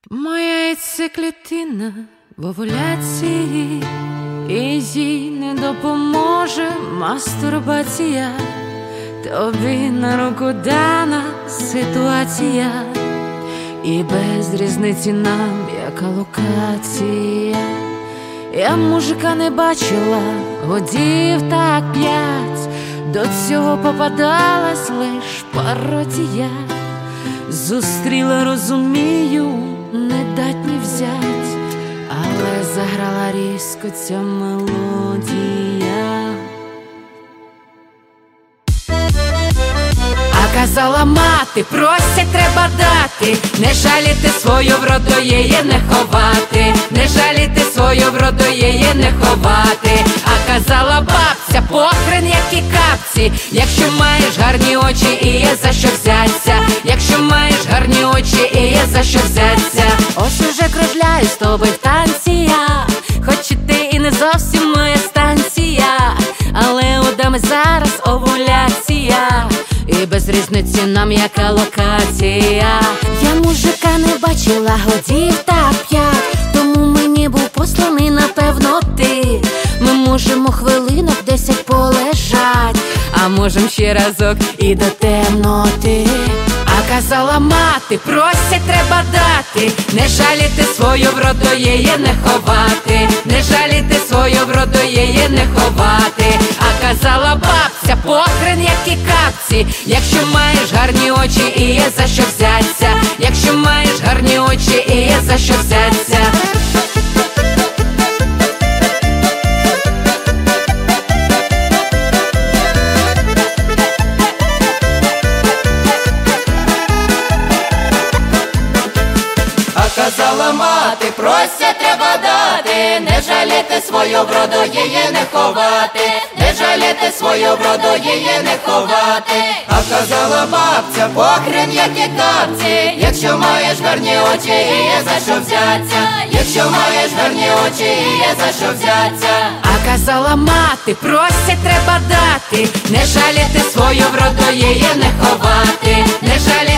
Моя яйцеклітина в овуляції, і їй не допоможе мастурбація. Тобі на руку дана ситуація, і без різниці нам, яка локація. Я мужика не бачила, годів так 5, до цього попадалась лиш пародія. Зустріла, розумію, не дать ні взять, але заграла різко ця мелодія. А казала мати, просять треба дати, не жаліти свою вроду, її не ховати, не жаліти свою вроду, її не ховати. А казала бабця, похрен які капці, якщо маєш гарні очі і є за що взяться, якщо маєш гарні очі і є за що взяться. Ось уже кружляю з тобою в танці я, хоч і ти і не зовсім моя станція, але у дами зараз овуляція, і без різниці нам яка локація. Я мужика не бачила годів так 5, тому мені був посланий, напевно, ти. Ми можемо хвилинок 10 полежать, а можем ще разок і до темноти. А казала мати, просять треба дати, не жаліти свою вроду, її не ховати, не жаліти свою вроду, її не ховати. А казала бабця, похрен які капці, якщо маєш гарні очі і є за що взяться, якщо маєш гарні очі і є за що взяться. Казала мати, просять треба дати, не жаліти свою вроду, її не ховати, не жаліти свою вроду, її не ховати. А казала бабця, похрен які капці, якщо маєш гарні очі і є за що взяться, якщо маєш гарні очі і є за що взяться. А казала мати, просять треба дати, не жаліти свою вроду, її не ховати, не жаліти